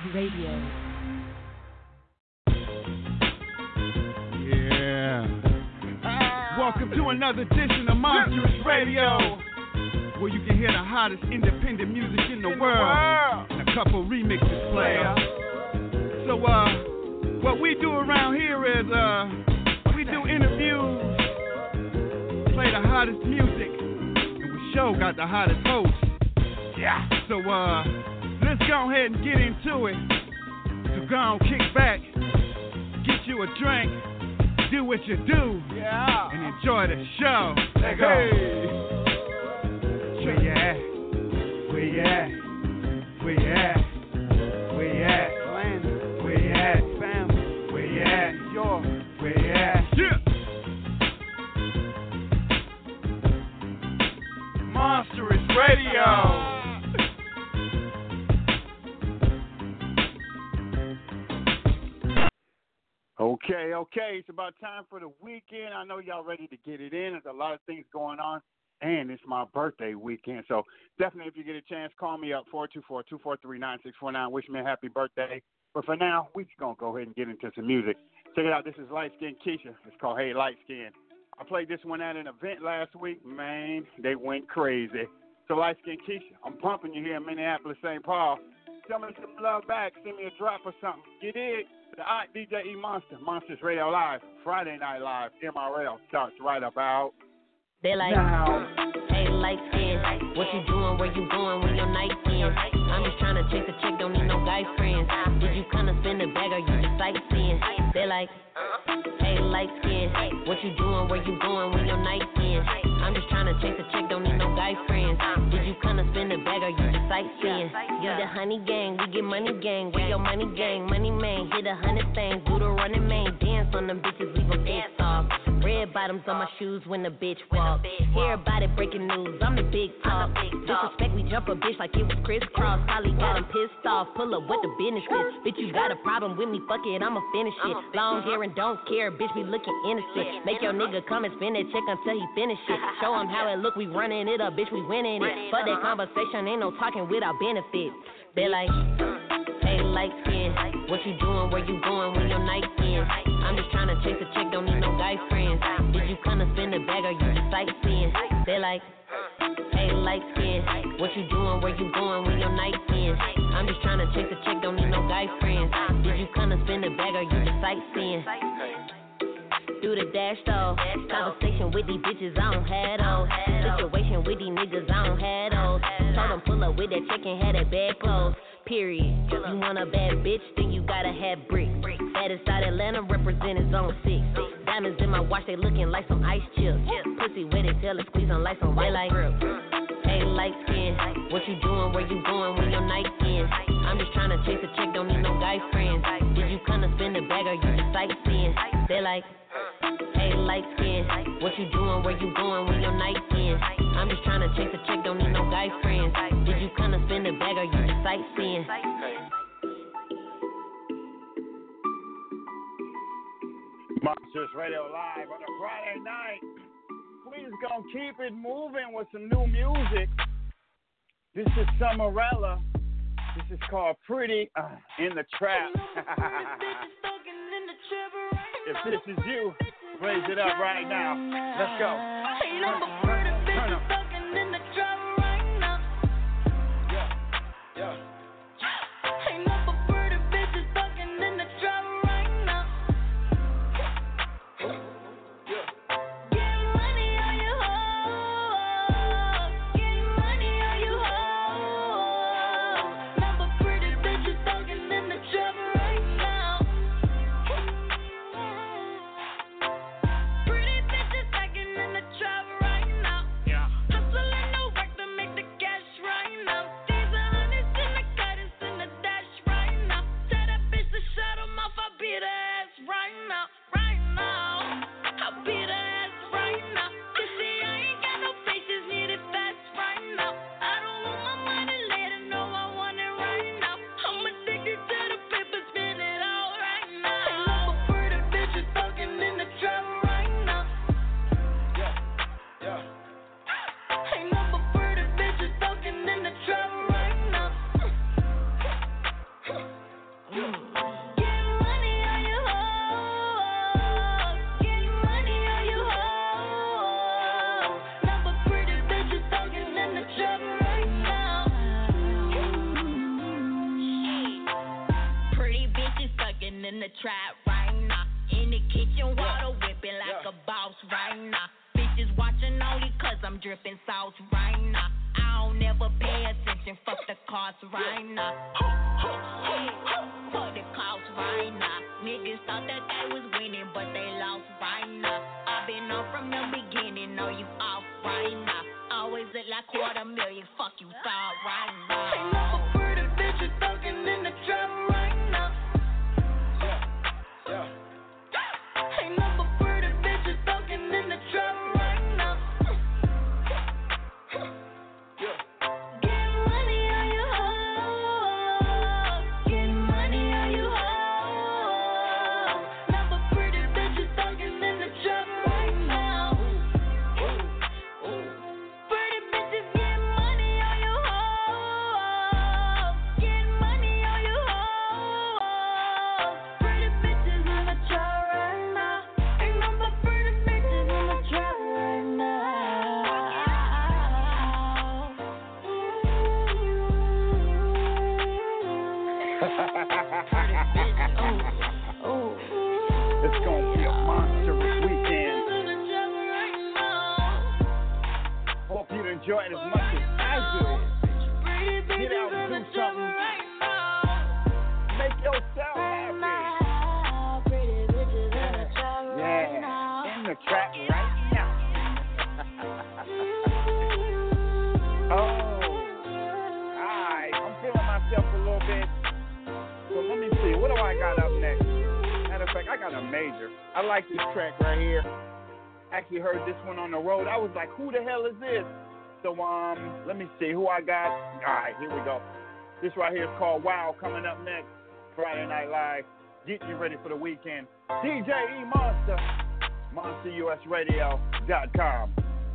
Radio. Yeah. Welcome to another edition of Monstrous Radio, where you can hear the hottest independent music in the world and a couple remixes player. So, what we do around here is, we do interviews, play the hottest music, and we sure got the hottest hosts. Yeah. So, let's go ahead and get into it. So go on, kick back, get you a drink, do what you do, and enjoy the show. Let's go. Where you at? Where you at? Where you at? Where you at? Where you at? Family. Where you at? Where you at? Yeah. Monstrous Radio. Okay. It's about time for the weekend. I know y'all ready to get it in. There's a lot of things going on, and it's my birthday weekend. So definitely, if you get a chance, call me up, 424-243-9649. Wish me a happy birthday. But for now, we're just going to go ahead and get into some music. Check it out. This is Light Skin Keisha. It's called Hey Light Skin. I played this one at an event last week. Man, they went crazy. So Light Skin Keisha, I'm pumping you here in Minneapolis, St. Paul. Tell me some love back. Send me a drop or something. You did. The DJ E Monster, Monsters Radio Live, Friday Night Live, MRL starts right about. They like, now. Hey, light skin, what you doing, where you going when your night ends? I'm just trying to chase a chick, don't need no guy friends. Did you come to spin the bag or you just sightseeing? They like, hey, light skin, what you doing, where you going when your night ends? I'm just trying to chase a chick, don't need no guy friends. Did you come to spin the bag or you just sightseeing? You the honey gang, we get money gang, where your money gang, money man, hit 100 things, do the running man, dance on them bitches, leave them pissed off. Red bottoms on my shoes when the bitch walk. Hear about it, breaking news, I'm the big talk. Disrespect, we jump a bitch like it was crisscross. Holly got him pissed off, pull up what the business is. Bitch, you got a problem with me, fuck it, I'ma finish it. Long hair and don't care, bitch, we looking innocent. Make your nigga come and spin that check until he finish it. Show him how it look, we running it up, bitch, we winning it. Fuck that conversation, ain't no talking without benefits. They like, hey, light skin, what you doing, where you going when your night ends? I'm just trying to chase a chick, don't need no guy friends. Did you come to spin the bag or you just sightseeing? They like, hey, light skin, what you doing, where you going when your night ends? I'm just trying to chase a chick, don't need no guy friends. Did you come to spin the bag or you just sightseeing? Do the dash though, conversation with these bitches, I don't have those. Situation with these niggas, I don't have those. Told them pull up with that chick and had that bad clothes. Period. You want a bad bitch, then you gotta have bricks. Baddest out Atlanta, representing zone 6. Diamonds in my watch, they looking like some ice chips. Pussy wet as hell, it's squeezing like some white light grip. Hey, light skin, what you doing, where you going when your night ends? I'm just trying to chase a chick, don't need no guy friends. Did you come to spin the bag or you just sightseeing? They like, hey, light skin, what you doing, where you going when your night ends? I'm just trying to chase a chick, don't need no guy friends. Did you come to spin the bag or you just sightseeing? Monsters Radio Live on a Friday night. We just gonna keep it moving with some new music. This is Summerella. This is called Pretty in the Trap. If this is you, raise it up right now. Let's go. Turn up. In the trap right now, in the kitchen, water whipping like a boss right now. Bitches watching only cause I'm dripping sauce right now. I don't never pay attention, fuck the cost right now. Fuck the cost right now. Niggas thought that they was winning, but they lost right now. I've been on from the beginning, know you off right now. Always look like $250,000, fuck you thought right now. Ain't no pretty bitches talking in the trap right now. Ain't no pretty bitches talking in the trap right now. Getting money on your hoe. Getting money on your hoe. Never pretty bitches talking in the trap right now. Pretty bitches getting money on your hoe. Getting money on your hoe. Pretty bitches in the trap. It's gonna be a monstrous weekend. Hope you enjoy it as much as I do. Get out and do something. Make yourself happy. Yeah, in the trap right now. Alright, I'm feeling myself a little bit. So let me see, what do I got up next? Matter of fact, I got a major. I like this track right here. Actually heard this one on the road. I was like, who the hell is this? So let me see who I got. Alright, here we go. This right here is called Wow, coming up next. Friday Night Live. Getting you ready for the weekend. DJ E Monster. MonsterUSRadio.com.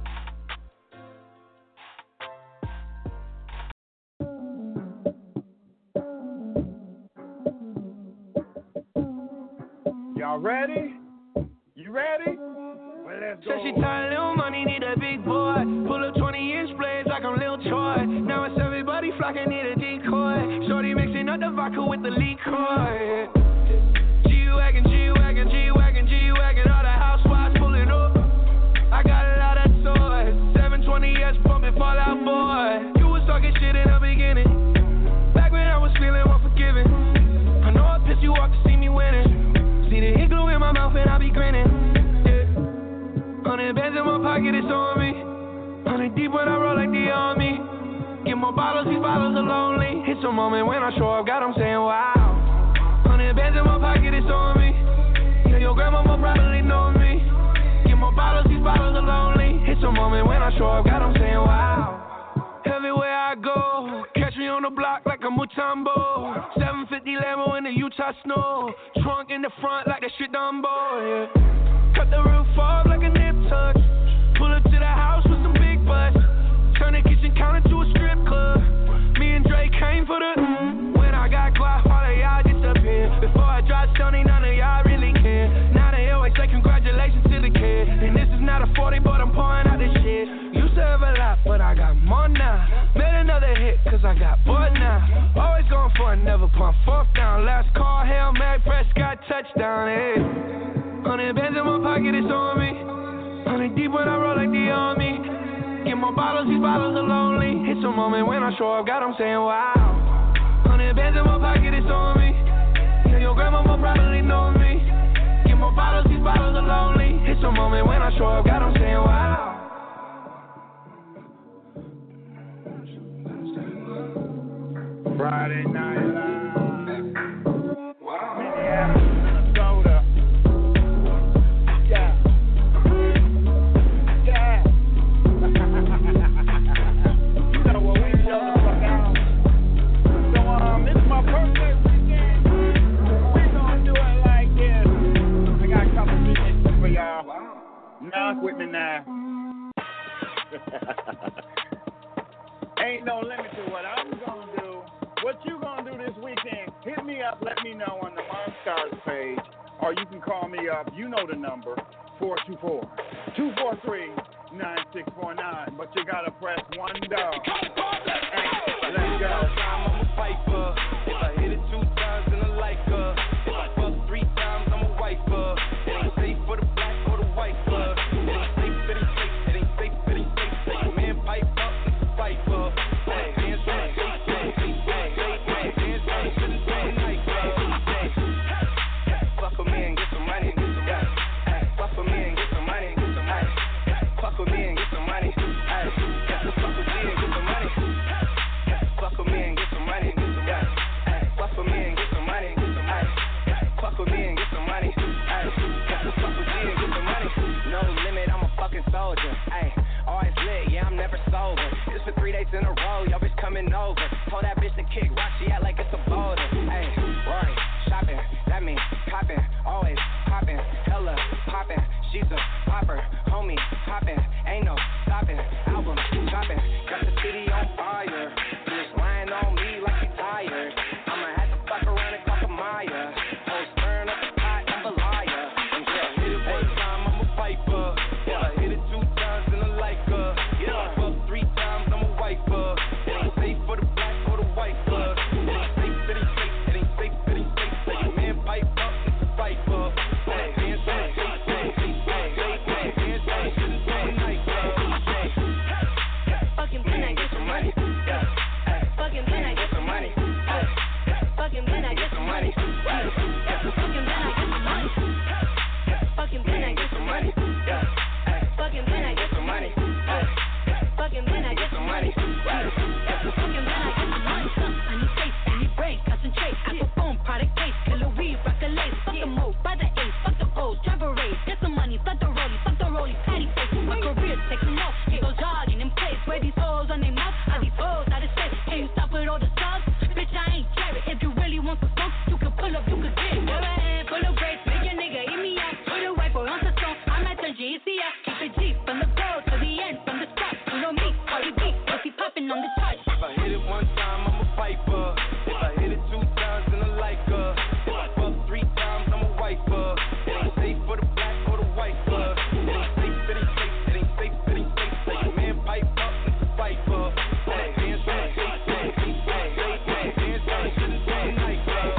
Y'all ready? You ready? Well, let's go. Said she tired, little money, need a big boy. Pull up 20-inch blades like I'm Lil Troy. Now it's everybody flocking, need a decoy. Shorty mixing up the vodka with the liquor. G-Wagon, G-Wagon, G-Wagon, G-Wagon. All the housewives pulling up. I got a lot of toys. 720S pumping Fallout Boy. You was talking shit in the beginning. Back when I was feeling unforgiving. I know I pissed you off to see me winning. See the ink glue in my mouth and I be grinning. Yeah. 100 bands in my pocket, it's on me. 100 deep when I roll like the army. Get more bottles, these bottles are lonely. It's a moment when I show up, God, I'm saying wow. 100 bands in my pocket, it's on me. Yeah, your grandma will probably know me. Get more bottles, these bottles are lonely. It's a moment when I show up, God, I'm saying wow. Everywhere I go, catch me on the block like a Mutombo. 750 Lambo in the Utah snow. Trunk in the front like that shit Dumbo, yeah. Cut the roof off like a nip tuck. Pull up to the house with some big butts. Turn the kitchen counter to a strip club. Me and Drake came for the when I got quiet, all of y'all disappear. Before I dropped Sony, none of y'all really care. Now they always say congratulations to the kid. And this is not a 40, but I'm pouring out this shit. Used to have a lot, but I got more now. Made another hit, cause I got bored now. Always going for it, never pump fourth down. Last call, Hail Mary, Prescott, touchdown, hey. 100 bands in my pocket, it's on me. 100 deep when I roll like the army. Get more bottles, these bottles are lonely. It's a moment when I show up, God, I'm saying wow. 100 bands in my pocket, it's on me. Yeah, your grandma will probably know me. Get more bottles, these bottles are lonely. It's a moment when I show up, God, I'm saying wow. Friday Night Live. Wow. Minneapolis, Minnesota. Yeah. Yeah. You know what we show the fuck out. So, it's my birthday weekend. We gonna do it like this. I got a couple minutes for y'all. Knock with me now. Ain't no limit to what I'm gonna do. What you gonna do this weekend? Hit me up. up, let me know on the Monstars page, or you can call me up. You know the number, 424-243-9649. But you gotta press 1 dog. Let's go. I'm a piper. If I hit it 2 times, then I like her. If I fuck 3 times, I'm a wiper. It ain't safe for the black or the white club. It ain't safe, it ain't safe, it ain't safe, it ain't safe. Say your man pipe up, it's a piper. Hey, hands on the face, hey, hey, hey, hey, hands on the shouldn't say night club. Fuck with me and get some money, get some money. Fuck with me and get some money, get some money. Fuck with me and get some money. Fuck with me and get some money. Fuck with me and get some money, get some money. Fuck with me and get some money, get some money. Fuck with me and get some money. Fuck with me and get some money. No limit, I'm a fucking soldier. Ay, always lit, yeah, I'm never sober. It's for 3 days in a row, y'all bitch coming over. Told that bitch to kick rock, she act like it's a boulder. Ay, Rory, shopping, that means copping, always popping, hella popping. She's a popper, homie, popping, ain't no stopping. Album dropping, got the city on fire. Bitch lying on me like she tired. I'ma have to fuck around and call a Maya. Hoes stirring up the pot, I'm a liar. And yeah, hit it 1 time, I'm a piper. If I hit it 2 times, then I like her. If I fuck 3 times, I'm a wiper. It ain't safe for the black or the white club. It ain't safe, it ain't safe, it ain't safe, it ain't safe. Say your man pipe up, it's a piper. Hey, hands on the face, hey, hey, hey, hey, hands on the shouldn't say night club. Fucking then I get some money. Fucking then I get some money. Fucking then I get some money. Fucking then I get some money. Fucking then I get some money. Fucking then I get some money. Fucking then I get some money. Fucking then I get some money. I need space, I need break, concentrate. Apple phone, product case, killer weed, rock the lace. Fuck the mode, by the ace, fuck the O's, drive a race. Get some money, fuck the rollie, patty face. My career taking off, he goes jogging in place. Where these hoes on their mouth, are these hoes out of space? Can you stop with all the stuff? Bitch, I ain't Jerry. If you really want some smoke, you can pull up, you can get it. Go ahead, full of braids, make your nigga eat me up. Put a wiper on the stone, I might turn GCF. Keep it G from the go to the end, from the start. You know me, all you beat, pussy popping on the chart. If I hit it 1 time, I'm a piper. If I hit it 2 times, then I like her. If I fuck 3 times, I'm a wiper. It ain't safe for the black or the white club. It ain't safe, it ain't safe, it ain't safe, it ain't safe. Say your man pipe up, it's a piper. Hey, hands on the face, hey, hey, hey, hey, hands on the shouldn't say night club.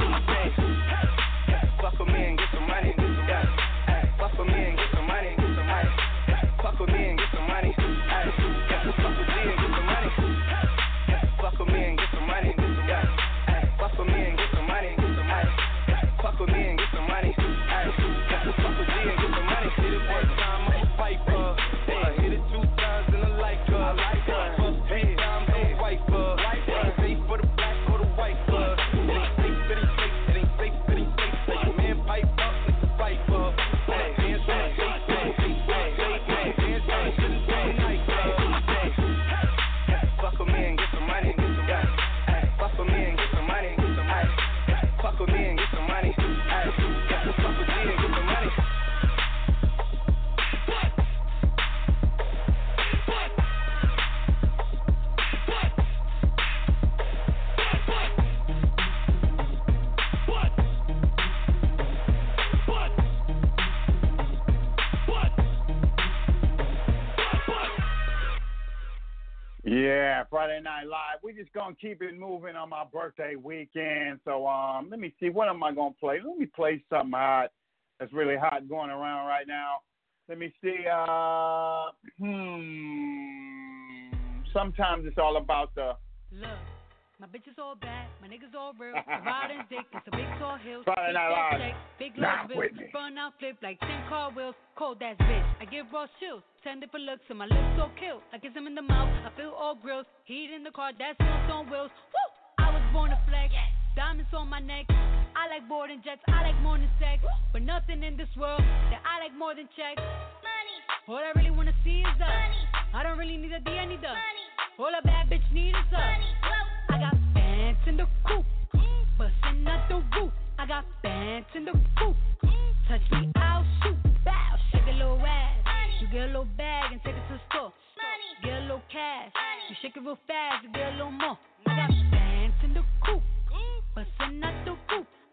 Fuck with me and get some money, get some money. Fuck with me and get some money, get some money. Fuck with me and get some money. Fuck with me and get some money. Fuck with me and get some money, get some money. Fuck with me and get some money, get some money. Fuck with me and get some money. Fuck with me and get some money. Hit it 1 time, I'm a piper. If I hit it 2 times, then I like her. I like her. Fuck 3 times, I'm a wiper. It ain't safe for the black or the white club. It ain't safe, it ain't safe, it ain't safe, it ain't safe. Say your man pipe up, it's a piper. Hey, hands on the face, hey, hey, hey, hey, hands on the shouldn't say night club. Fuck with me and get some money, get some money. Fuck with me and get some money, get some money. Fuck with me and get some money. Fuck with me and get some money. Yeah, Friday Night Live. We just gonna keep it moving on my birthday weekend. So let me see, what am I gonna play? Let me play something hot that's really hot going around right now. Let me see. Sometimes it's all about the look. My bitches all bad, my niggas all real. The riding dick, it's a big tall hill. Friday Night Live. Big Not love with me. Burn out flip like 10 car wheels. Cold ass bitch, I give raw chills. 10 different looks and my lips so kill. I kiss him in the mouth, I feel all grills. Heat in the car, that's wheels on wheels. Woo! I was born to flex, diamonds on my neck. I like boarding jets, I like more than sex. But nothing in this world that I like more than checks. Money. All I really wanna see is us. Money. I don't really need a D, I need the money. All a bad bitch need is us. Money. I got bands in the coop, bustin' out the roof. I got bands in the coop. Touch me, I'll shoot. Bow, shake a little ass. You get a little bag and take it to the store. Get a little cash. You shake it real fast, you get a little more. I got bands in the coop, bustin' out the roof.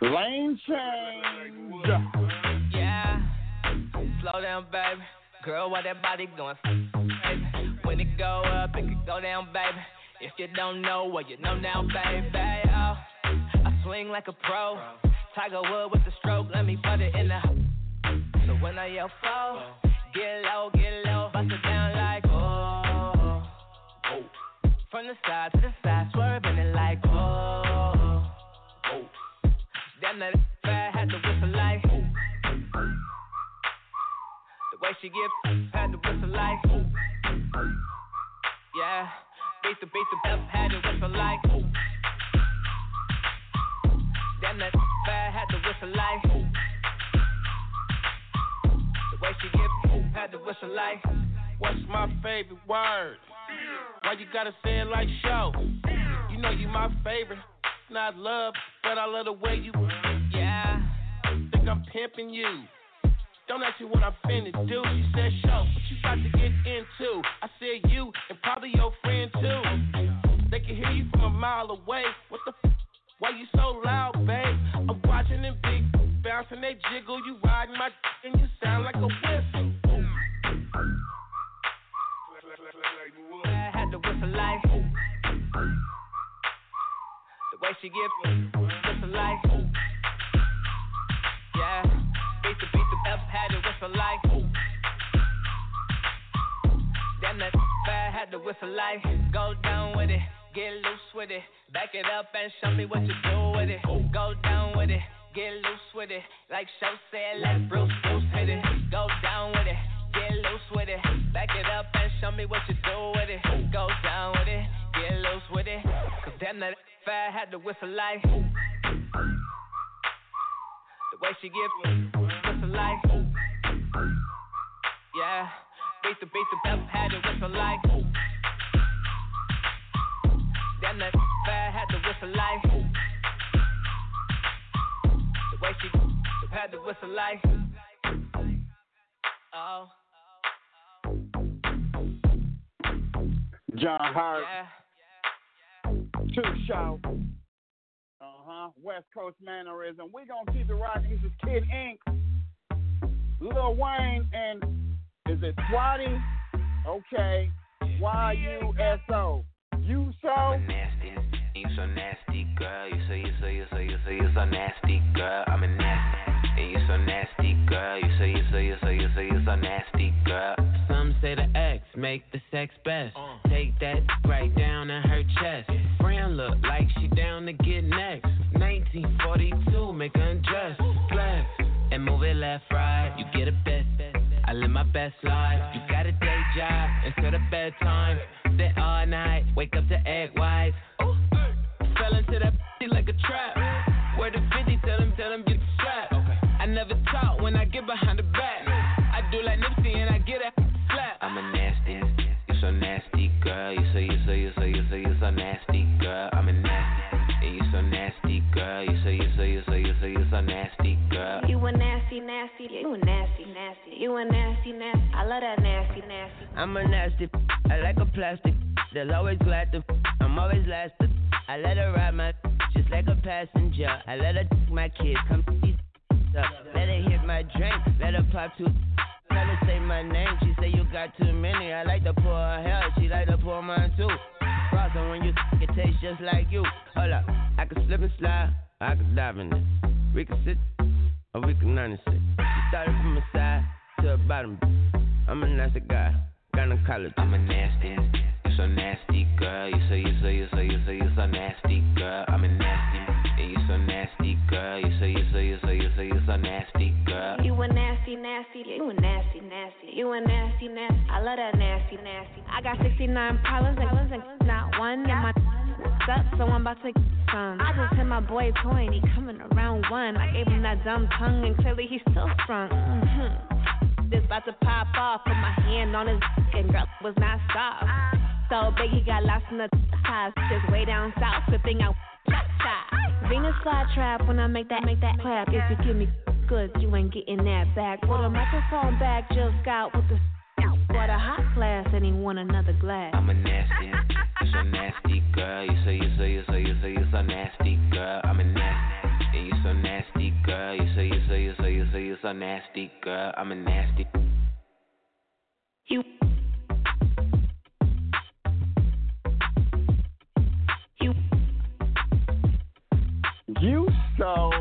Lane change. Yeah. Slow down, baby. Girl, what that body doing? Baby. When it go up, it can go down, baby. If you don't know, well, you know now, baby. Oh, I swing like a pro. Tiger Wood with the stroke. Let me put it in the. So when I yell fall, get low, bust it down like oh. From the side to the side, swerving it like oh. Damn that bad, had to whistle like the way she give, had to whistle like yeah. Beat the bell, had to whistle like damn that bad, had to whistle like the way she give, had to whistle like. What's my favorite word? Why you gotta say it like show? You know you my favorite, not love, but I love the way you. Yeah. Think I'm pimping you. Don't ask me what I'm finna do. She said show, what you got to get into? I said you and probably your friend too. They can hear you from a mile away. What the why you so loud, babe? I'm watching them big bouncing, they jiggle. You riding my and you sound like a whistle. I had to whistle like the way she give me whistle like yeah. Beat the bell, had to whistle like damn that bad, had to whistle like go down with it, get loose with it, back it up and show me what you do with it. Go down with it, get loose with it, like Show said, let Bruce hit it. Go down with it, get loose with it, back it up and show me what you do with it. Go down with it, get loose with it, cause damn that fat had to whistle like the way she give me whistle like yeah. Beat the bell, had to whistle like damn that fat had to whistle like the way she had to whistle like oh. John Hart. Yeah. Two Shout. West Coast mannerism. We gonna keep it rocking. This is Kid Ink, Lil Wayne, and is it Swatty? Okay. YUSO. You so nasty. You so nasty, girl. You so nasty, girl. I'm a nasty. And you so nasty, girl. You so nasty, girl. Some say the X make the sex best. Take that right down in her chest. Friend look like she down to get next. 1942, make her undress. Flex and move it left, right. You get a best. I live my best life. You got a day job instead of bedtime. Sit all night, wake up to egg whites. Fell into that like a trap. Where the 50, tell him get the strap. I never talk when I get behind the back. I do like Nipsey and I get a slap. I'm a nasty, you so nasty, girl. You so nasty, girl. I'm a nasty, and you so nasty, girl. You so nasty, girl. You a nasty, you a nasty. You a nasty. I love that nasty. I'm a nasty, I like a plastic. They'll always glad to. I'm always last. I let her ride my just like a passenger. I let her my kids come eat up. Let her hit my drink. Let her pop two. Tell her say my name. She say you got too many. I like to pour her hair. She like to pour mine too. Frosting when you it tastes just like you. Hold up, I can slip and slide. I can dive in it. We can sit or we can understand. She started from the side to the bottom. I'm a nasty guy. Got a college. I'm a nasty. You so nasty, girl. You so nasty, girl. I'm a nasty, and you so nasty, girl. You so nasty, girl. You a nasty. You a nasty. You a nasty. I love that nasty. I got 69 problems and not one in my up, so I'm about to get some. I just hit my boy point, he coming around one. I gave him that dumb tongue and clearly he's still sprung. This about to pop off, put my hand on his and girl was not soft. So big he got lost in the ties, just way down south, flipping out cha-cha. Venus fly trap when I make that clap. If you give me good, you ain't getting that back. Put a microphone back, Jill Scott with the what a hot glass, and he want another glass. I'm a nasty, you so nasty, girl. You so nasty, girl. I'm a nasty, and you so nasty. a nasty girl. I'm a nasty. You so.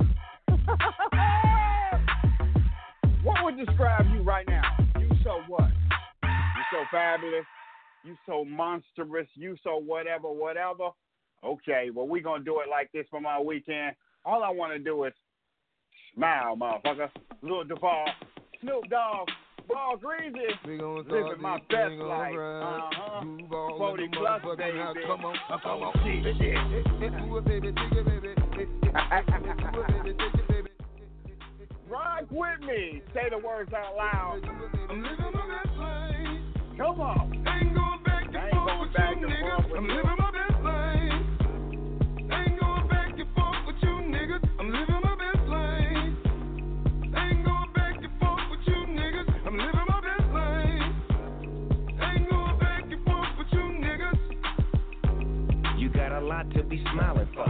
What would describe you right now? You so what? You so fabulous. You so monstrous. You so whatever. Okay, well, we're going to do it like this for my weekend. All I want to do is smile, motherfucker. Lil Duval, Snoop Dogg, Ball Greasy, living my best life. 40 plus, baby. Come on. Rock with me. Say the words out loud. I'm living my best life. Come on. I ain't going back and forth with you, niggas. I'm living my best life. I ain't going back and forth with you, niggas. I'm living my best life. I ain't going back and forth with you, niggas. I'm living my best life. I ain't going back and forth with you, niggas. You got a lot to be smiling for.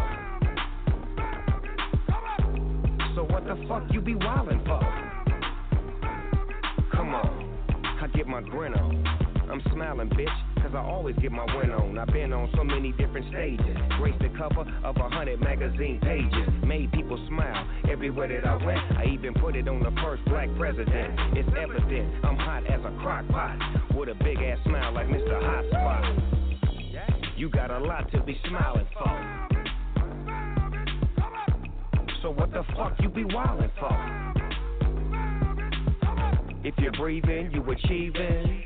So what the fuck you be wildin' for? Come on, I get my grin on. I'm smiling, bitch, cause I always get my win on. I've been on so many different stages. Graced the cover of 100 magazine pages. Made people smile everywhere that I went. I even put it on the first black president. It's evident I'm hot as a crock pot. With a big ass smile like Mr. Hot Spot. You got a lot to be smiling for. So what the fuck you be wildin' for? If you're breathing, you achieving.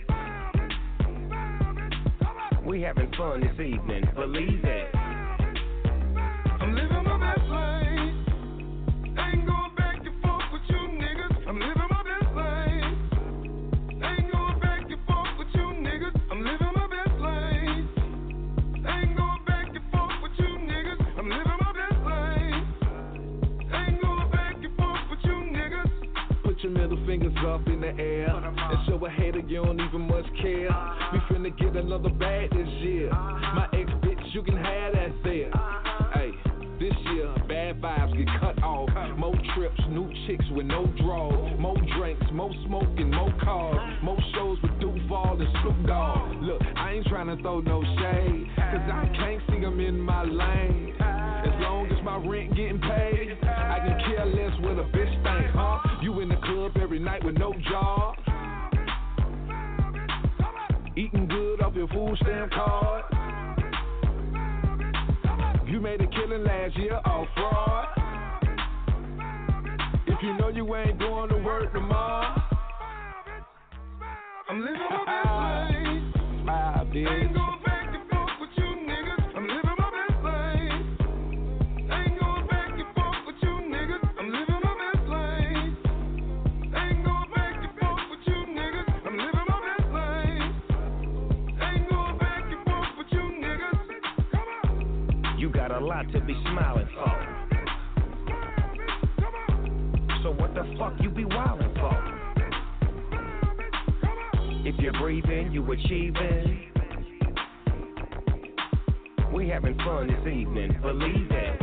We having fun this evening, believe it. I'm living my best life. I ain't going back and forth with you, niggas. I'm living my best life. I ain't going back and forth with you, niggas. I'm living my best life. I ain't going back and forth with you, niggas. I'm living my best life. I ain't going back and forth with you, niggas. Put your middle fingers up in the air and show a hater you don't even much care. We finna get another bag this year. My ex bitch, you can have that there. Hey, this year bad vibes get cut off. More trips, new chicks with no draws. More drinks, more smoking, more cars. More shows with Duval and Snoop Dogg. Look, I ain't tryna throw no shade, cause I can't see them in my lane. As long as my rent getting paid, I can care less what a bitch think, huh? You in the club every night with no job, eating good off your food stamp card. You made a killing last year off fraud. If you know you ain't going to work tomorrow, I'm living my best life. Smile, bitch. I ain't going back and forth with you, niggas. I'm living my best life. I ain't going back and forth with you, niggas. I'm living my best life. I ain't going back and forth with you, niggas. I'm living my best life. I ain't going back and forth with you, niggas. Come on. You got a lot to be smiling for. So what the fuck you be wildin' for? If you're breathing, you achieving. We having fun this evening, believe it.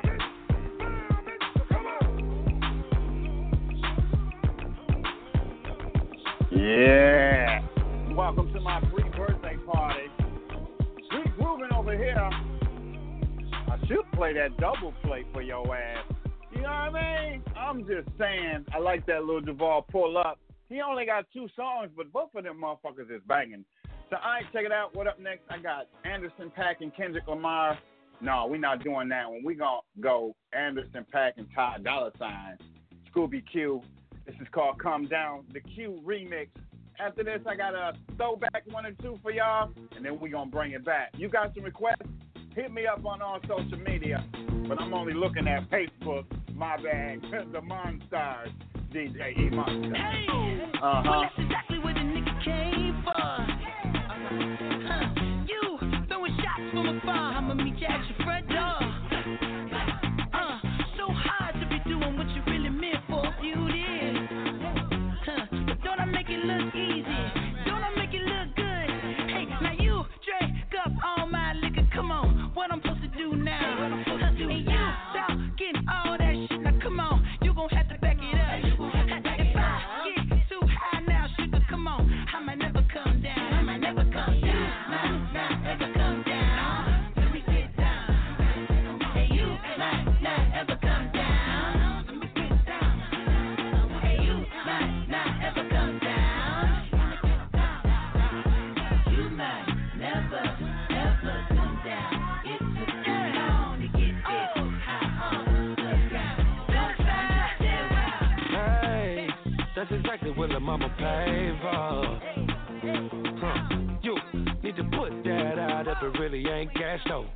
Yeah. Welcome to my pre-birthday party. Sweet grooving over here. I should play that double play for your ass. You know what I mean? I'm just saying, I like that little Duval pull up. He only got 2 songs, but both of them motherfuckers is banging. So, all right, check it out. What up next? I got Anderson .Paak and Kendrick Lamar. No, we're not doing that one. We're going to go Anderson .Paak and Ty Dolla $ign. Scooby Q. This is called Come Down, the Q remix. After this, I got a throwback 1 or 2 for y'all, and then we're going to bring it back. You got some requests? Hit me up on all social media, but I'm only looking at Facebook. My bad. The Monstars. DJ E-Monster. Hey, well, that's exactly where the nigga came for. You throwing shots from afar. I'ma meet you at your front door. So hard to be doing what you really meant for a few years. But don't I make it look easy? Don't I make it look good? Hey, now you drink up all my liquor. Come on, what I'm supposed to do now? And you stop getting all that shit. Now come on, you gon' have to back it up. will the mama pay for? You need to put that out if it really ain't cash though.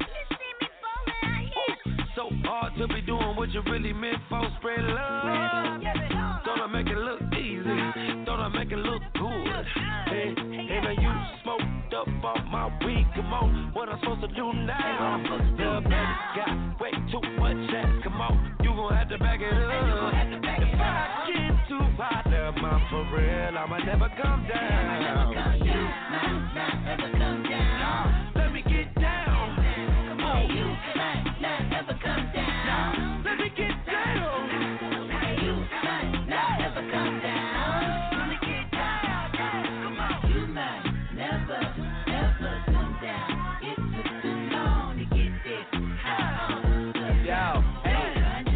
So hard to be doing what you really meant for. Spread love. Don't I make it look easy? Don't I make it look good? Hey, now you smoked up off my weed. Come on, what I'm supposed to do now? The baby got way too much ass. Come on, you gon' have to back it up. If I get too hot, mom, for real, I'ma never come down. You might not ever come down. Let me get down. Come on, you might not ever come down. Let me get down. You might not ever come down. Let me get down. Come on, you might never ever come down. It took too long to get this high. Yo, hey,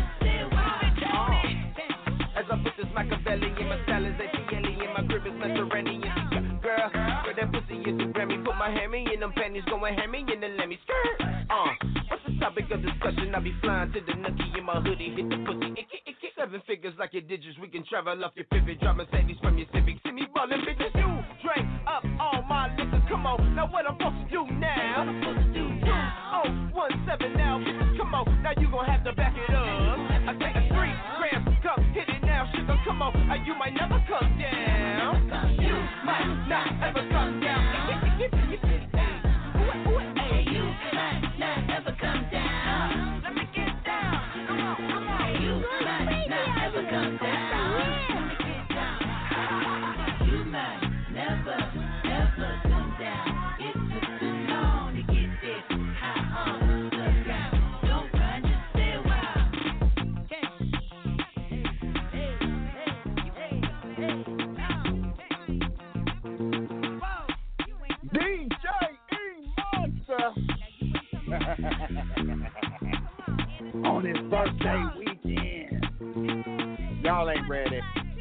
as I put this Machiavelli in my salads, ATL in my crib is Mediterranean. Girl, that pussy is the Grammy. Put my hammy in them panties, going hammy and then let me skirt. What's the topic of discussion? I be flying to the nookie in my hoodie, hit the pussy. Icky. 7 figures like your digits. We can travel off your pivot, drive Mercedes from your Civic. See me ballin', bitches. You drink up all my liquor. Come on, now what I'm supposed to do now? 2-0-1-7 now, bitches. Come on, now you gon' have to back it up. I take a 3 grams, come hit it now, sugar. Come on, you might never come down. You might not ever come down. You might not ever come down. Let me get down. Come on. You might not ever come down. Let me get down. You might never ever come down. It took too long to get this high on the ground. Don't run, just stay wild. DJ E-Monster on his birthday weekend. Y'all ain't ready.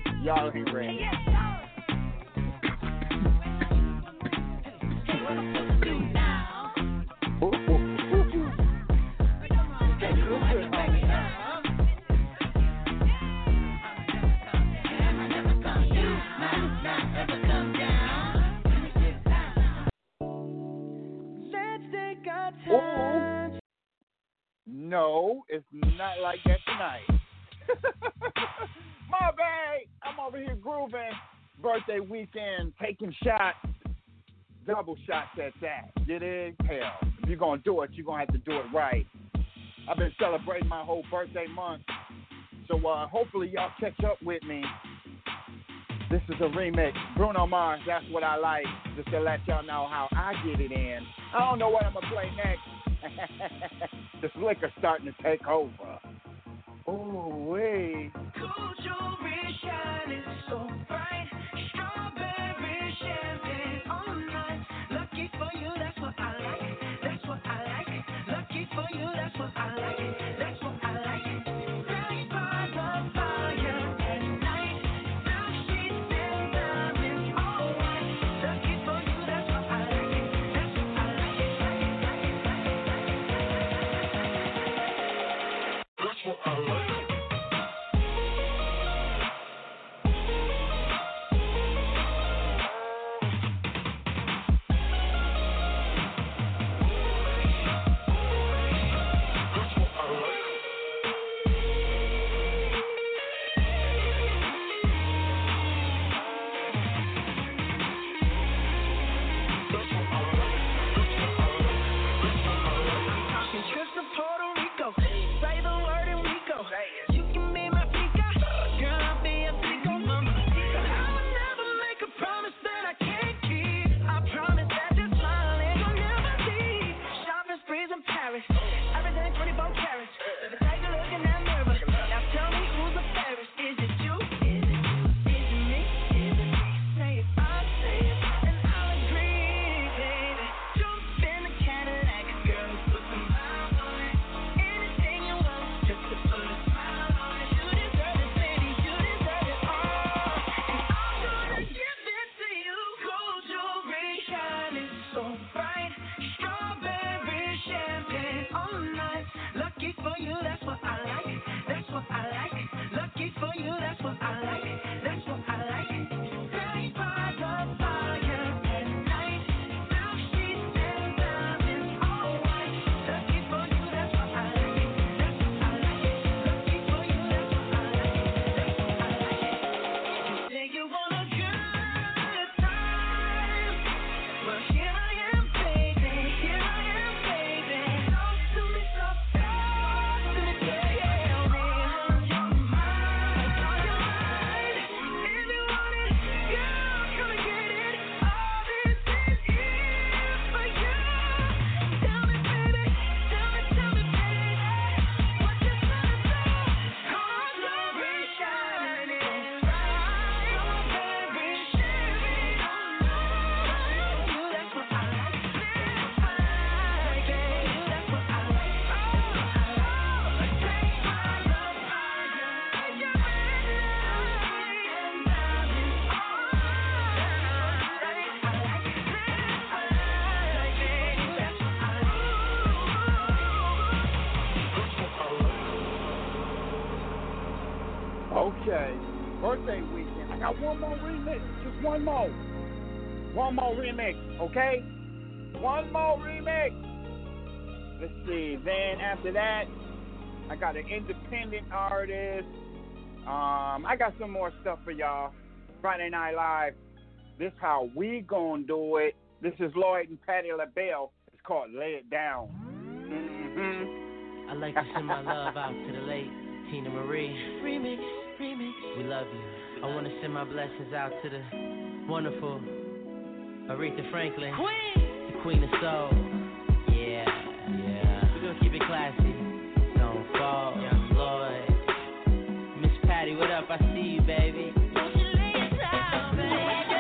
No, it's not like that tonight. My bad. I'm over here grooving. Birthday weekend, taking shots. Double shots at that. Get in? Hell, if you're going to do it, you're going to have to do it right. I've been celebrating my whole birthday month. So hopefully y'all catch up with me. This is a remix. Bruno Mars, That's What I Like. Just to let y'all know how I get it in. I don't know what I'm going to play next. This liquor's starting to take over. Oh, wait. Cool jewelry shining so bright. Strawberry champagne all night. Lucky for you, that's what I like. That's what I like. Lucky for you, that's what I like. That's what I like. Right by the fire at night. Silk sheets and diamonds all white. Lucky for you, that's what I like. That's what I like. That's what I like. For you, Okay, birthday weekend. I got one more remix. Just one more. One more remix, okay? One more remix. Let's see. Then after that, I got an independent artist. I got some more stuff for y'all. Friday Night Live. This how we gonna do it. This is Lloyd and Patti LaBelle. It's called Lay It Down. I'd like to send my love out to the late Tina Marie. Remix. We love you. I want to send my blessings out to the wonderful Aretha Franklin, the Queen of Soul. Yeah. We're gonna keep it classy. Don't fall, young Lloyd. Miss Patty, what up? I see you, baby. Don't you lay it down, baby.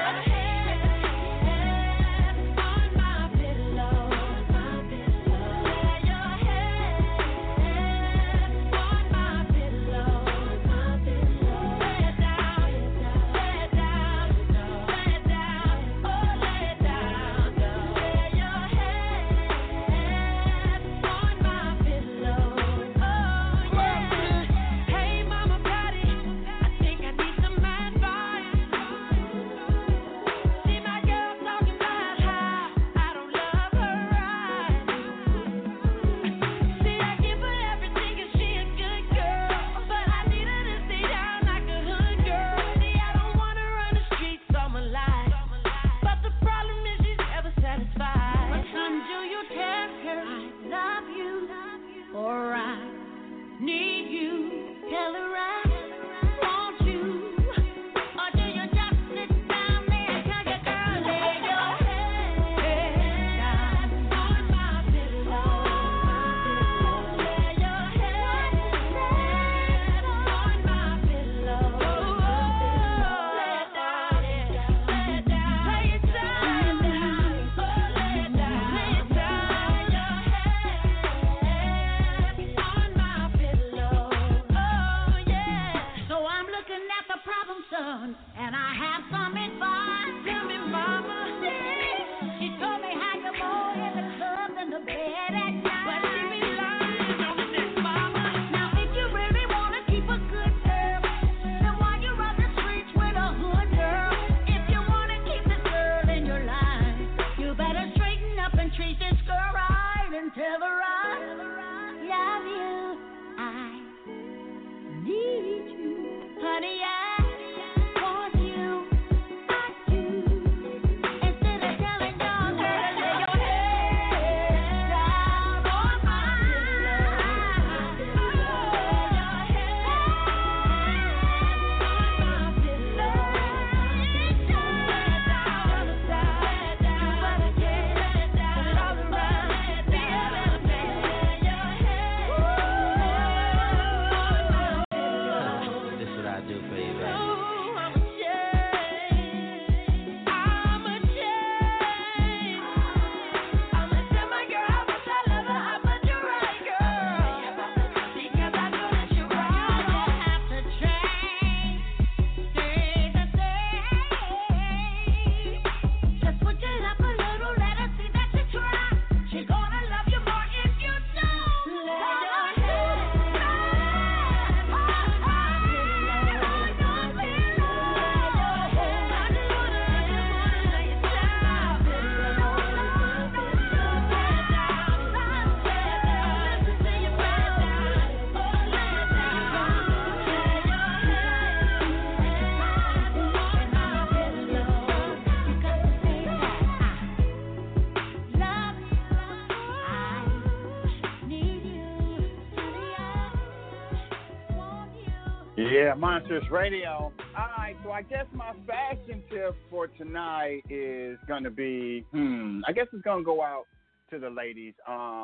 Yeah, Monsters Radio. All right, so I guess my fashion tip for tonight is going to be, I guess it's going to go out to the ladies.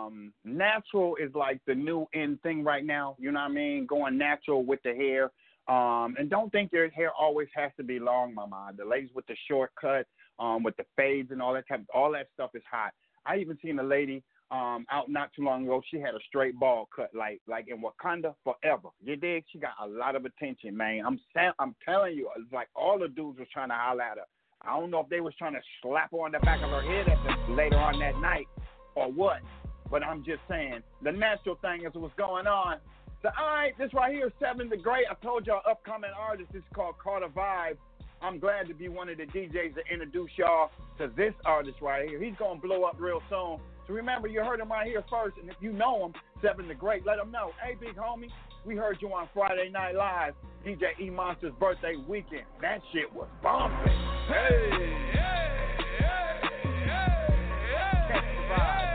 Natural is like the new in thing right now, you know what I mean? Going natural with the hair. And don't think your hair always has to be long, mama. The ladies with the short cut, with the fades and all that stuff is hot. I even seen a lady out not too long ago. She had a straight bald cut, like in Wakanda forever. You dig? She got a lot of attention, man. I'm telling you, it's like all the dudes was trying to holler at her. I don't know if they was trying to slap her on the back of her head later on that night or what, but I'm just saying the natural thing is what's going on. So, all right, this right here, Seven the Great. I told y'all upcoming artist. This is called Carter Vibe. I'm glad to be one of the DJs to introduce y'all to this artist right here. He's going to blow up real soon. So remember, you heard him right here first. And if you know him, Seven the Great, let him know. Hey, big homie, we heard you on Friday Night Live, DJ E Monster's birthday weekend. That shit was bumping. Hey, hey, hey, hey, hey. Catch the vibe.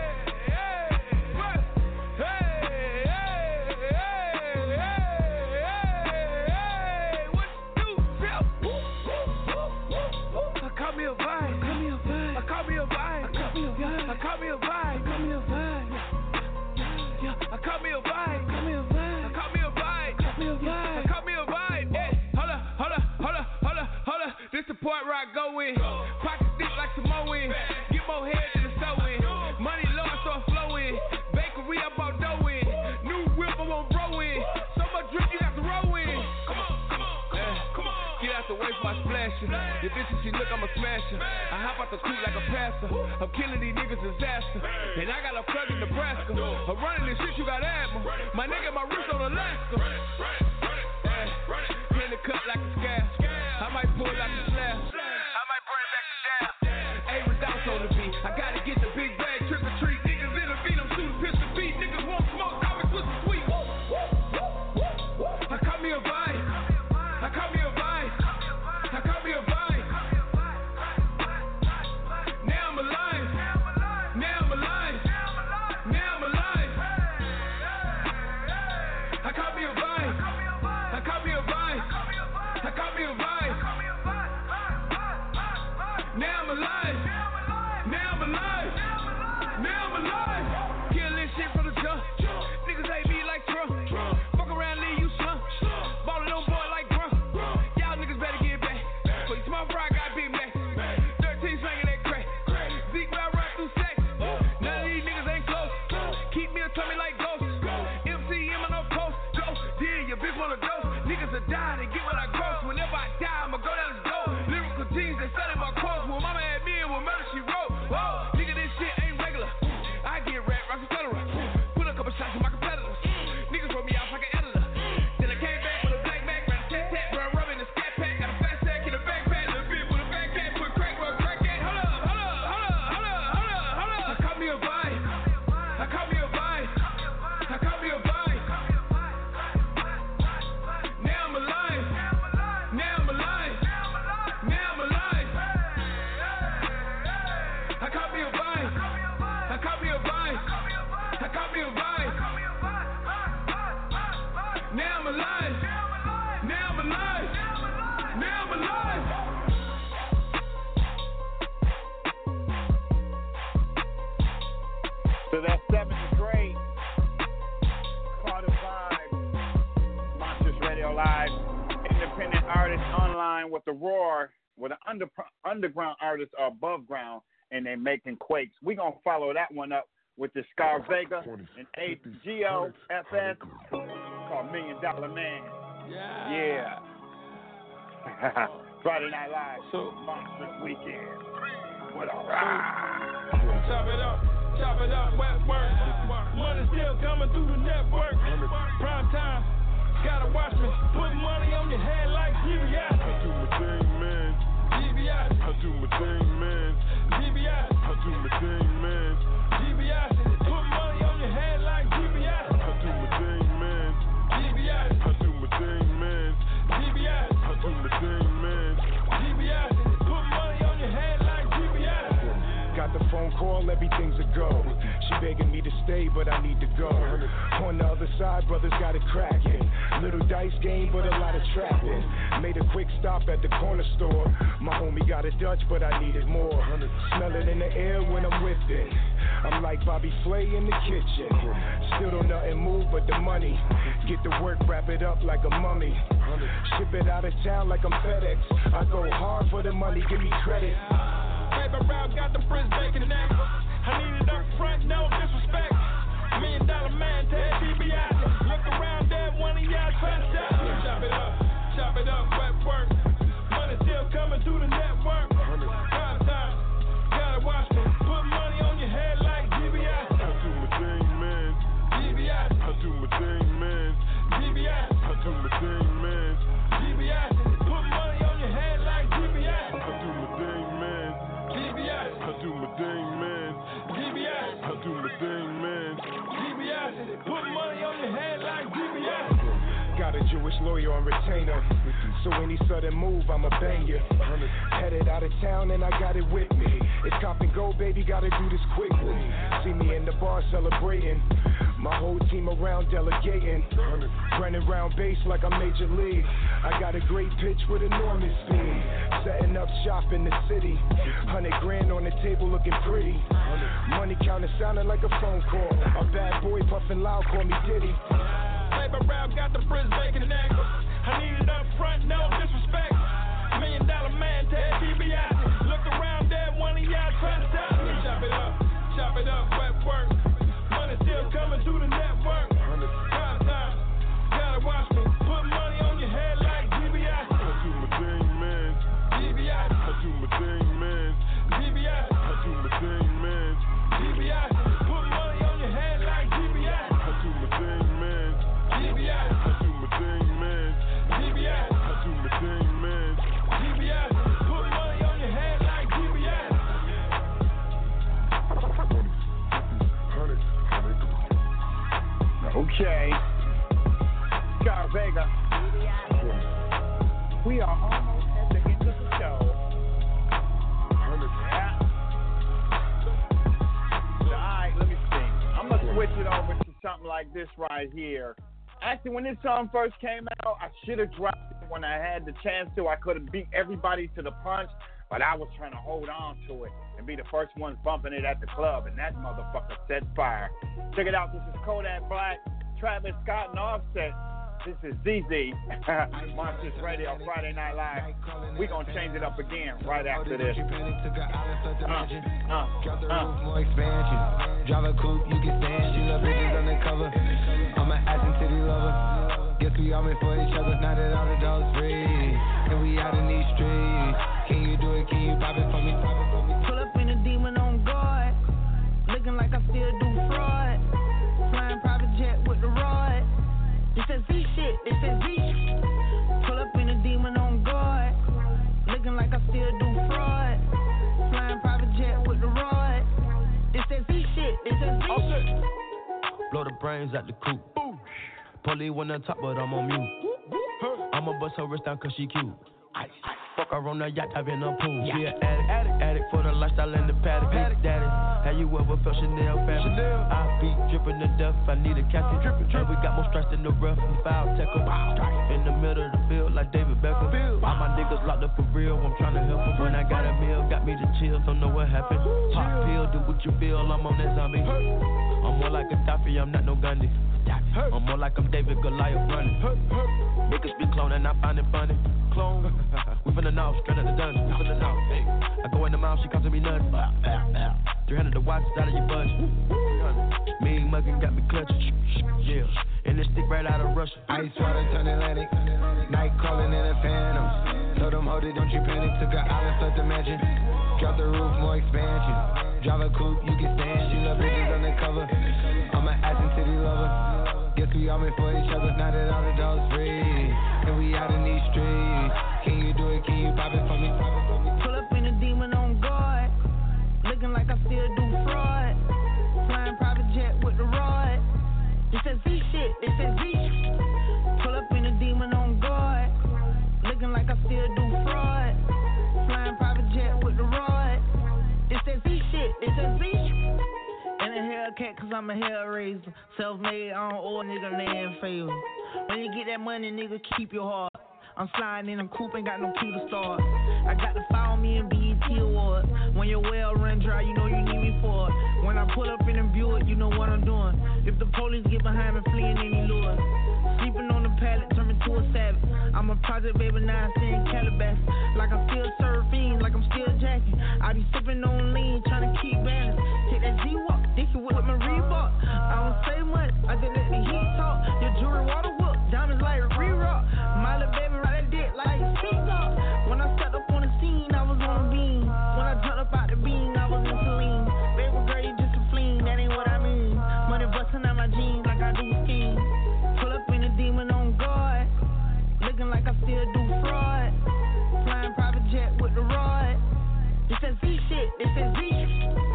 This the part where I go in. Pocket stick like Samoan. Get more head than the sewing. Money low, I start flowing. Bakery, I bought dough in. New whip, I won't bro in. So much drip, you got to roll in. Come on, come on, come on. Get out the way for my splashing. Your bitches, she look, I'm a smasher. I hop out the coupe like a passer. I'm killing these niggas disaster. And I got a plug in Nebraska. I'm running this shit, you got asthma. My nigga, my wrist on Alaska. In the cut like a scab. I might pull out the slab. I might bring back the dab. Hey, without on the beat. I gotta get the big bag, trick or treat. Niggas in the beat, I'm shooting pistol beat. Niggas want smoke, I be twisting sweet. I caught me a vibe. I caught me a vibe. I caught me a vibe. Now I'm alive. Now I'm alive. Now I'm alive. I caught me a vibe. I caught me a vibe. I caught me a vibe. Now I'm alive. Now I'm alive. Now I'm alive. Kill this shit from the jump. Niggas hate me like Trump. Fuck around, leave you slump. Ballin' on boy like Grump. Y'all niggas better get back. For you small fry, got big Mac. 13 slanging that crack. Zeke when I run through sex. None of these niggas ain't close. Keep me a tummy like ghosts. MCM on no post. Go, yeah, your bitch wanna dose. Niggas will die, they get what I gross. Whenever I die, I'ma go down the door. Lyrical jeans, they study my quotes. When mama had me and when murder she wrote. Whoa, nigga, this shit ain't regular. I get rap, rock, etc. Put a couple shots to my competitors. Niggas wrote me off like an editor. Then I came back with a black Mac, ran a tat-tat, run rubbing the scat pack. Got a fat sack in a backpack, little bit with a backpack, put crack where a crack at. Hold up, hold up, hold up, hold up, hold up, hold up. I caught me a vibe. I caught me a vibe. I caught me a vibe. Now I'm alive. Now I'm alive. Now I'm alive. I caught me a vibe. I caught me a vibe. I caught me a vibe. Now I'm alive. Now I'm alive. Now I'm alive. So that's Seven the Great. Carter Vibe. Monsters Radio Live. Independent artists online with the roar. With an underground artists are above ground and they're making quakes. We're going to follow that one up with the Scar Vega and AGOFS called $1 Million Man. Yeah. Friday Night Live. So Monsters Weekend. What a ride. Chop it up, wet work. Money still coming through the network. Prime time, gotta watch me. Put money on your head like GBI. I do my thing, man. GBI. I do my thing, man. GBI. I do my thing, man. GBI. Put money on your head like GBI. I do my thing, man. GBI. I do my thing, man. GBI. I do my thing, man. GBI. Put money on your head like GBI. Got the phone call, everything's a go. She begging me to stay, but I need to go. On the other side, brothers got it cracking. Little dice game, but a lot of trapping. Made a quick stop at the corner store. My homie got a Dutch, but I needed more. Smell it in the air when I'm with it. I'm like Bobby Flay in the kitchen. Still don't nothing move but the money. Get to work, wrap it up like a mummy. Ship it out of town like I'm FedEx. I go hard for the money, give me credit. Paper route got the frizz bacon neck. I need it up front, no disrespect. $1 Million Man, Ted DiBiase. Look around there, one of y'all trying to chop it up, wet work. Money still coming through the network. Prime time, gotta watch me. Put money on your head like GBI. I do my thing, man. GBI. I do my thing, man. Put money on your head like GBI. Got a Jewish lawyer on retainer, so any sudden move, I'ma bang you. Headed out of town and I got it with me. It's cop and go, baby, gotta do this quickly. See me in the bar celebrating, my whole team around delegating. Running round base like I'm Major League. I got a great pitch with enormous speed. Setting up shop in the city. 100 grand on the table looking pretty. Money counter sounding like a phone call. A bad boy puffing loud, call me Diddy. Paper rap got the frizz bacon neck. I need it up front, no disrespect. $1 million man, tag TBI. Look around there, one of y'all trying to stop me. Chop it up, wet work. Money still coming through the network. Time, gotta watch me. Put money on your head like GBI. I do my thing, man. GBI. I do my thing, man. GBI. I do my thing, man. GBI. Put money on your head like GBI. I do my thing, man. GBI. I do my thing, man. GBI. I do my thing, man. GBI. Put money on your head like GBI. Okay. Scott Vega. We are almost at the end of the show. Yeah. Alright, let me see. I'm going to switch it over to something like this right here. Actually, when this song first came out, I should have dropped it when I had the chance to. I could have beat everybody to the punch, but I was trying to hold on to it and be the first ones bumping it at the club, and that motherfucker set fire. Check it out. This is Kodak Black, Travis Scott, and Offset. This is ZZ, Monsters Radio, Friday Night Live. We're going to change it up again right after this. Drop the roof, more expansion. Drive a coupe, you can stand. She love bitches undercover. I'm an action city lover. Guess we all meant for each other. Now that all the dogs free, and we out in these streets. Can you do it? Can you pop it for me? Pull up in a demon on guard. Looking like I still do fraud. Flying private jet with the rod. This is Z shit, this is Z shit. Pull up in a demon on guard. Looking like I still do fraud. Flying private jet with the rod. This is Z shit, this is Z shit. Blow the brains out the coop. Polly on the top, but I'm on mute. I'ma bust her wrist down cause she cute. Fuck her on the yacht, I've been a pool. She an addict for the lifestyle and the paddock. Big daddy, have you ever felt Chanel fabric? I be dripping to death, I need a captain. And we got more strikes in the rough and foul tackle. In the middle of the field like David Beckham. All my niggas locked up for real, I'm trying to help them. When I got a meal, got me the chills, don't know what happened. Pop pill, do what you feel, I'm on that zombie. I'm more like a Gaddafi, I'm not no Gandhi. I'm more like I'm David Goliath running. Niggas be cloning, I find it funny. Clone, we finna know, straight out the dungeon. We finna know, hey. I go in the mouth, she comes to me nothing. 300 the watch out of your budget. Mean muggin' got me clutching. Yeah, and this stick right out of Russia. Ice water turn Atlantic. Night calling in a phantom. Told them, hold it, don't you panic. Took an island, stuck the mansion. Drop the roof, more expansion. Drive a coupe, you can stand. She love bitches undercover. I'm an Action City lover. Guess we all meant for each other. Now that all the dogs free, and we out in these streets. Can you do it? Can you pop it for me? Pull up in a demon on guard. Looking like I still do fraud. Flying private jet with the rod. This is Z shit, this is Z shit. Pull up in a demon on guard. Looking like I still do fraud. Flying private jet with the rod. This is Z shit, this is Z shit. And a Hellcat cause I'm a hellraiser. Self-made, I don't owe a nigga land favor. When you get that money, nigga, keep your heart. I'm sliding in a coupe, ain't got no key to start. I got to follow me in BET Award. When your well run dry, you know you need me for it. When I pull up in a Buick, you know what I'm doing. If the police get behind me, fleeing any lure. Sleeping on the pallet, turn me to a savage. I'm a project baby, now I stay in Calabas. Like I'm still surfing, like I'm still jacking. I be sipping on lean, trying to keep balance. Take that Z-Walk, Dickie with my Reebok. I don't say much, I just let the heat talk. Your jewelry water whoop, diamonds like re-rock. My little baby ride that dick like speaker. When I stepped up on the scene, I was on a beam. When I jumped up out the beam, I was in saline. Baby girl, you just a fleen, that ain't what I mean. Money busting out my jeans like I do skiing. Pull up in a demon on guard. Looking like I still do fraud. Flying private jet with the rod. This is Z shit, this is Z shit.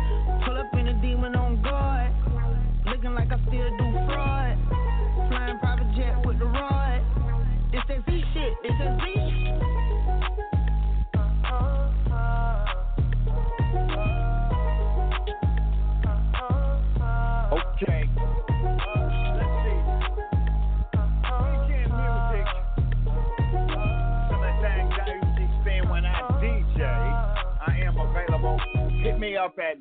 hit me up at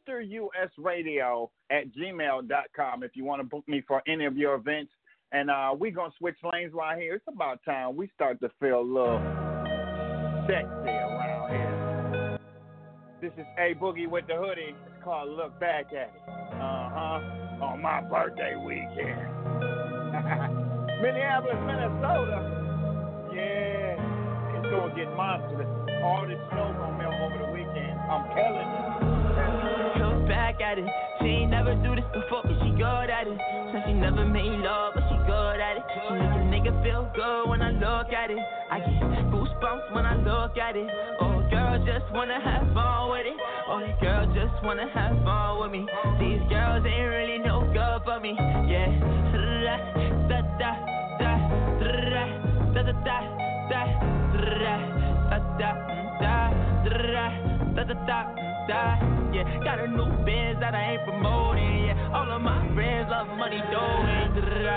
monsterusradio@gmail.com if you want to book me for any of your events. And we're going to switch lanes right here. It's about time we start to feel a little sexy around here. This is A Boogie with the hoodie. It's called Look Back at It. On my birthday weekend. Minneapolis, Minnesota. Yeah, it's going to get monstrous. All this snow going to melt over the weekend. I'm telling you. Look back at it. She ain't never do this before, but she good at it. Since she never made love, but she good at it. She make a nigga feel good when I look at it. I get goosebumps when I look at it. Oh, girl just wanna have fun with it. Oh, these girls just wanna have fun with me. These girls ain't really no good for me. Yeah. Da da da da da da da da da da da da da. Yeah, got a new biz that I ain't promoting. Yeah, all of my friends love money doing.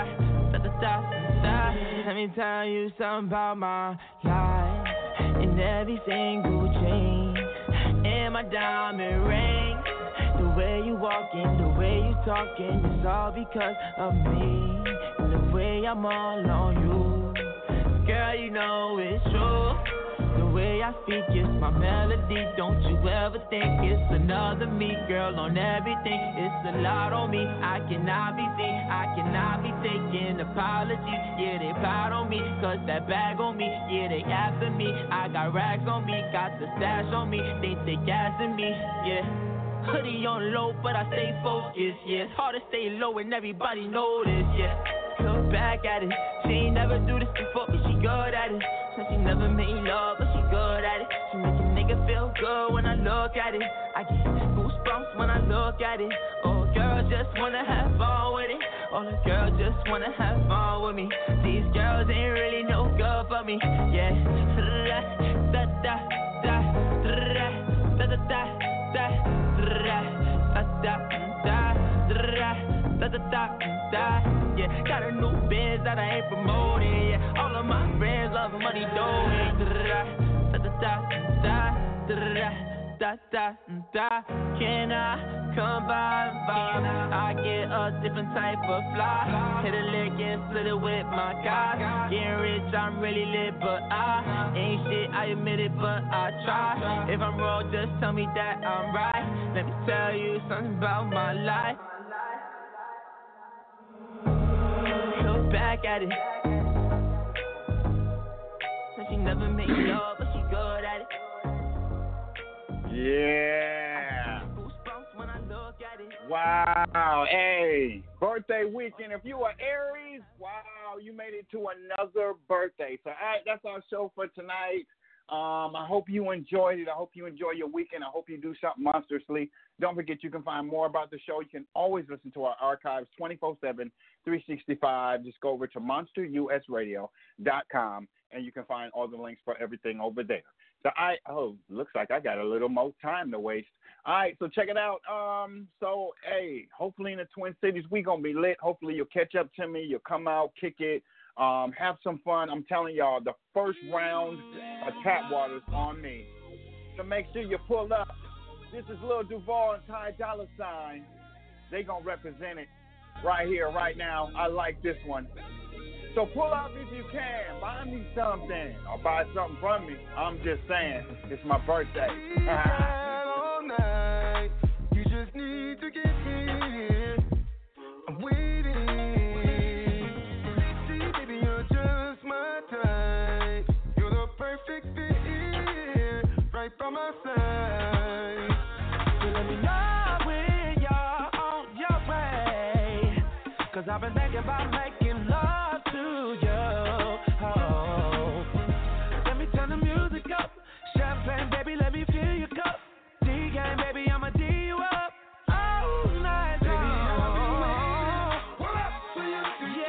Let me tell you something about my life. And every single chain and my diamond ring. The way you walking, the way you talking, it's all because of me. And the way I'm all on you, girl, you know it's true. The way I speak is my melody. Don't you ever think it's another me, girl, on everything. It's a lot on me. I cannot be seen. I cannot be taking apology. Yeah, they proud on me, cause that bag on me. Yeah, they after me. I got racks on me, got the stash on me. Think they gassing me, yeah. Hoodie on low, but I stay focused, yeah. It's hard to stay low and everybody know this, yeah. Look back at it. She ain't never do this before, but she good at it. Since she never made love, but she good at it. She make a nigga feel good when I look at it. I get goosebumps when I look at it. Oh, girls just wanna have fun with it. All the girls just wanna have fun with me. These girls ain't really no good for me. Yeah. Da da da da da da da da da. Yeah, got a new biz that I ain't promoting. Yeah, all of my friends love money doing. Can I come by and vibe? I get a different type of fly. Hit a lick and split it with my guys. Getting rich, I'm really lit, but I ain't shit, I admit it, but I try. If I'm wrong, just tell me that I'm right. Let me tell you something about my life. Look back at it. Since she never made love, but she good at it. Yeah. Wow. Hey, birthday weekend. If you are Aries, wow, you made it to another birthday. So that's our show for tonight. I hope you enjoyed it. I hope you enjoy your weekend. I hope you do something monstrously. Don't forget, you can find more about the show. You can always listen to our archives 24/7, 365. Just go over to monsterusradio.com, and you can find all the links for everything over there. So looks like I got a little more time to waste. All right, so check it out. Hey, hopefully in the Twin Cities, we going to be lit. Hopefully you'll catch up to me. You'll come out, kick it, have some fun. I'm telling y'all, the first round of Tap Water's on me. So make sure you pull up. This is Lil Duval and Ty Dolla $ign. They going to represent it right here, right now. I like this one. So pull up if you can. Buy me something or buy something from me. I'm just saying, it's my birthday. All night, you just need to get here. I'm waiting. See, baby, you're just my type. You're the perfect fit, right by my side. So let me know when you're on your way. 'Cause I've been thinking about making love to you. Oh. Let me turn the music up. Champagne, baby, let me fill your cup. D-game, baby, I'ma D you up. All night long. What up for you?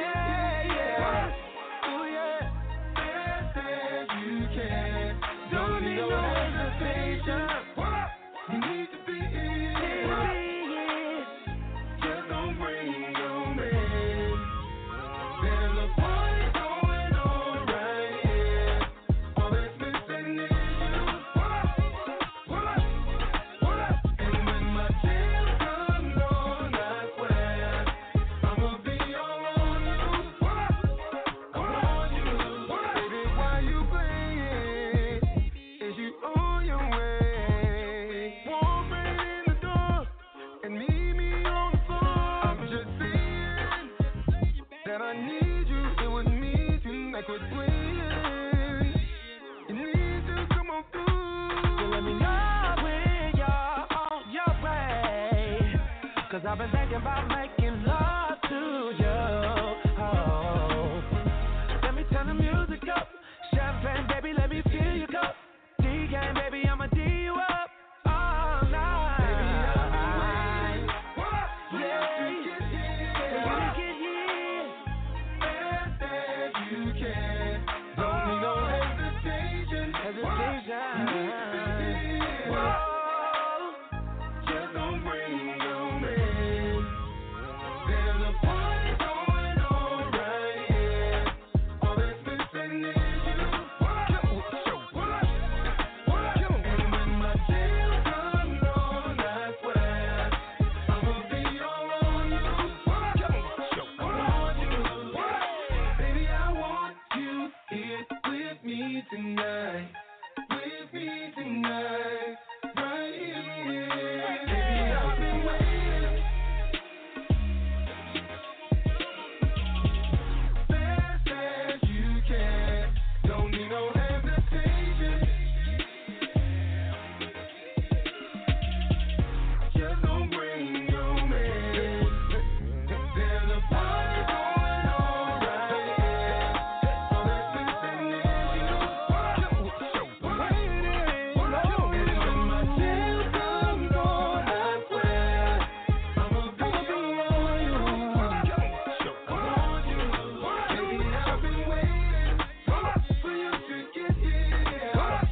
Yeah. Oh, yeah. Best you can. Don't need no hesitation. What up? You need to be in. Just don't bring your man. There's a party going on right here. All that's missing that I need you. It was me tonight with twins. You need to come on through. So let me know when you're on your way. Cause I've been thinking about making love to you. Oh. Let me turn the music up. Champagne, baby, let me fill your cup. D-game, baby, I'ma D you up all night. Baby, I've been waiting. Fast as you can. Don't need no hesitation. Just don't bring your man. There's a party going on right here. All that's missing is you. And when my jail comes on, I swear I'ma be all on you. I want you. Baby, I want you here with me tonight. With me tonight. Right here. Baby, I've been waiting. Fast as you can. Don't need no hesitation. Just don't bring your man. There's a party going on right here. All that's missing is you. Waiting. And when my jail comes on, I swear I'ma be on you. I want you. Baby, I've been waiting for you to get here.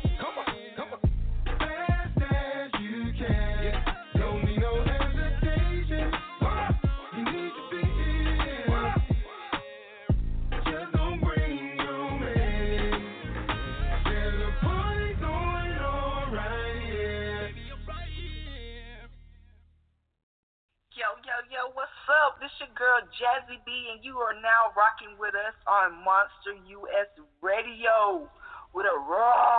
Fast as you can. Don't need no hesitation. You need to be here. Just don't bring your man. There's a party going on right here. Yo, what's up? This your girl Jazzy B, and you are now rocking with us on Monster US Radio with a raw